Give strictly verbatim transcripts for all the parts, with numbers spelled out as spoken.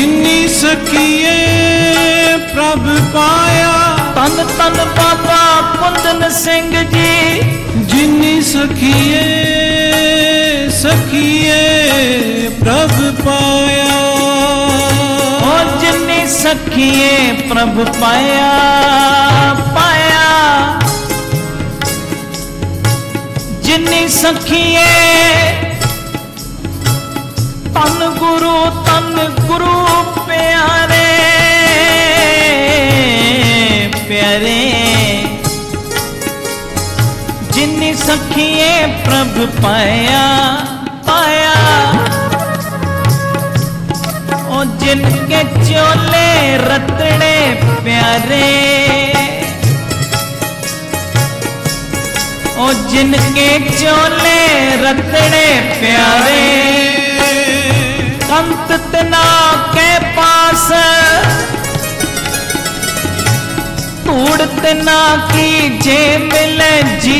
जिन्नी सखिए प्रभ पाया। तन तन बाबा कुंदन सिंह जी। जिन्नी सखिए सखिए प्रभ पाया। ओ जिन्नी सखिए प्रभ पाया पाया। जिन्नी सखिए तन गुरु तन गुरु प्यारे प्यारे। जिन्नी सखिए प्रभ पाया पाया। ओ जिनके चोले रतड़े प्यारे। ओ जिनके चोले रतड़े प्यारे। कंत तना के पास तूड़ तना की जे मिले जी।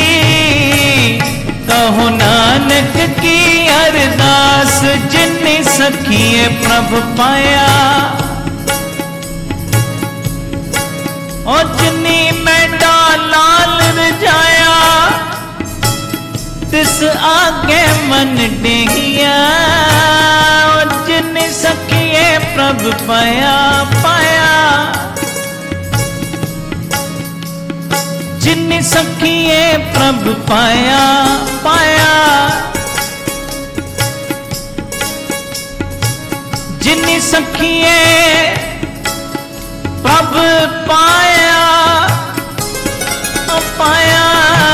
कहो नानक की अरदास जिन्नी सखिए प्रभ पाया। और जिन्नी मैंडा लाल रजाया तिस आगे मन डेगिया। जिन्नी सखिए प्रभ पाया पाया। जिन्नी सखिए प्रभ पाया पाया। जिन्नी सखिए प्रभ पाया पाया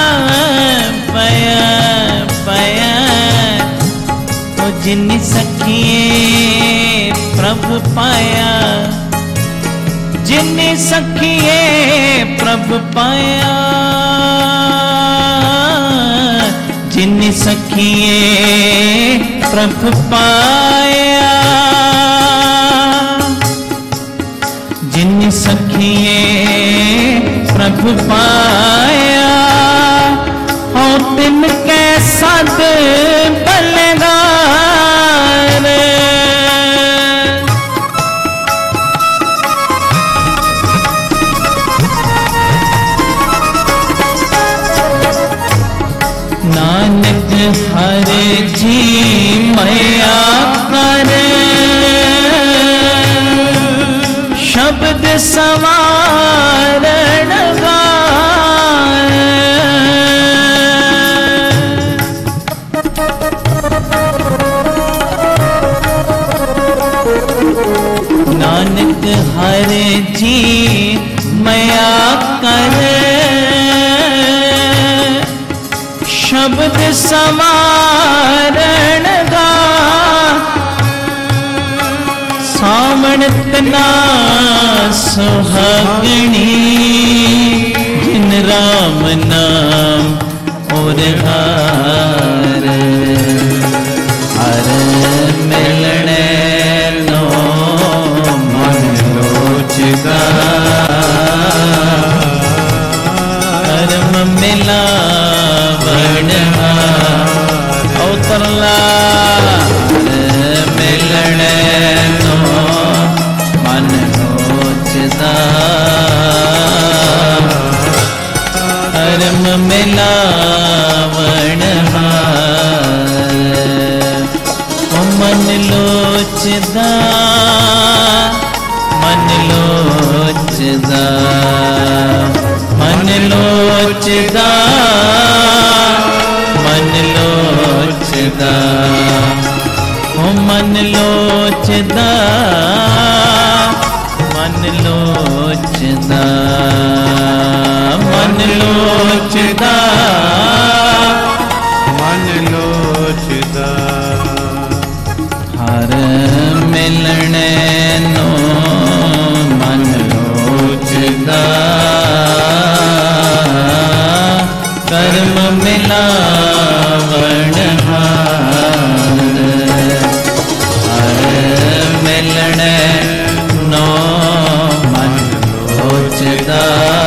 पाया पाया। ओ जिन्नी सखिए प्रभ पाया। जिन्नी सखिए प्रभ पाया। जिन्नी सखिए प्रभ पाया। जिन्नी सखिए प्रभ पाया। हो तिनके सद बलगार। नानक हरे जी मैया कर शब्द सवारण गाय। नानक हरे जी मैया कर शब्द समारण गा। सावण तना सुहागणी जिन राम नाम और हार। हर मिलने नो मन लोचदा। कर्म मिला अवतरला। मिलने नो मन लोचदा। कर्म मिलावण मन लोचदा। मन लोचदा मन लोचदा मन लोचदा। ओ मन लोचदा मन लोचदा मन लोचदा मन लोचदा। हर मिलने नो मन लोचदा। कर्म मिलावण हार। हर मिलने नो मन लोचदा।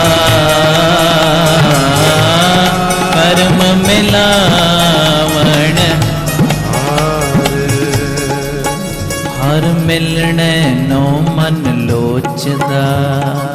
कर्म मिलावण हार। हर ਹਰ ਮਿਲਣੈ ਨੋ ਮਨ ਲੋਚਦਾ।